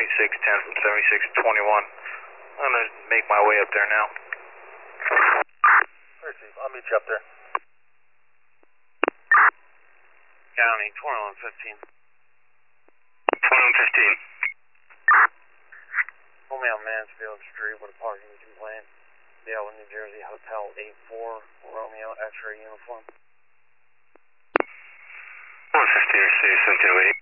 2610 from 7621. I'm going to make my way up there now. Clear, Chief. I'll meet you up there. County 2115. 2115. Pull me on Mansfield Street with a parking complaint. Dale, New Jersey, Hotel 84, Romeo, X-ray uniform. 115 or 7208.